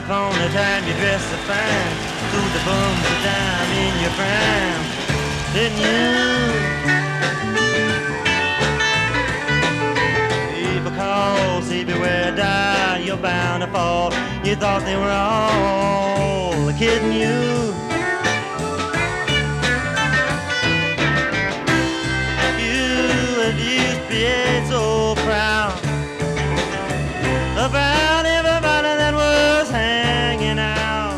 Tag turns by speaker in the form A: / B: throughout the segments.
A: upon a time you dressed so fine, threw the bums of dime in your prime, didn't you? Because see, beware, die, you're bound to fall. You thought they were all kidding you. You be so proud about everybody that was hanging out.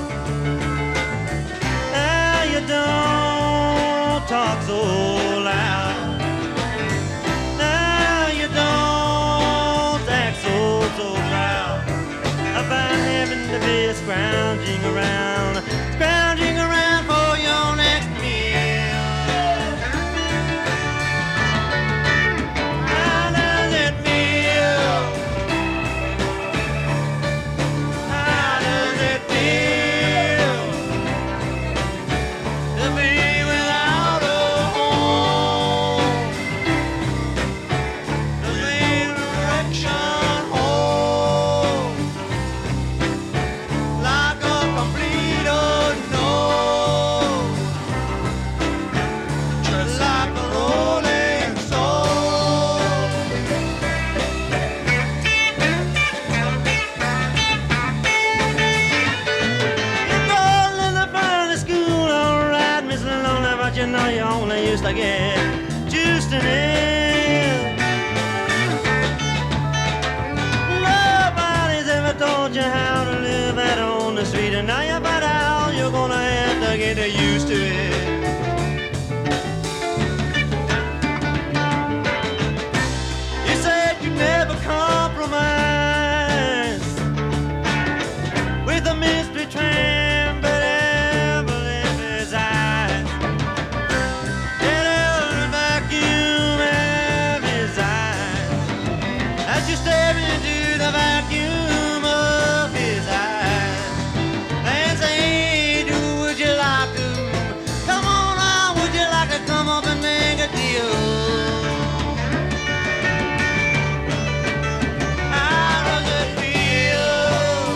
A: Now you don't talk so loud. Now you don't act so proud about having to be scrounging around for your next meal. You know you only used to get juiced in it. Nobody's ever told you how to live out on the street, and now you find out you're gonna have to get used to it. You said you never compromise with a mystery tramp, but ever live his eyes. You stare into the vacuum of his eyes and say, hey, would you like to come on out? Would you like to come up and make a deal? How does it feel?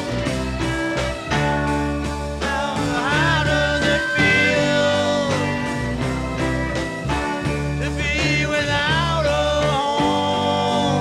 A: How does it feel to be without a home?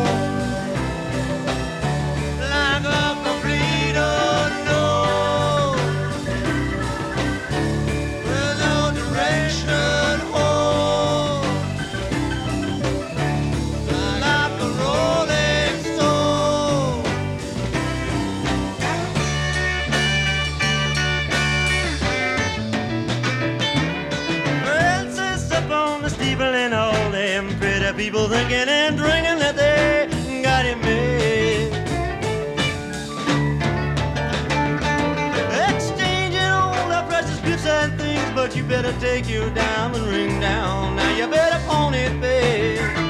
A: And all them pretty people thinking and drinking that they got him made. Exchanging all the precious gifts and things, but you better take your diamond ring down. Now you better pawn it, babe.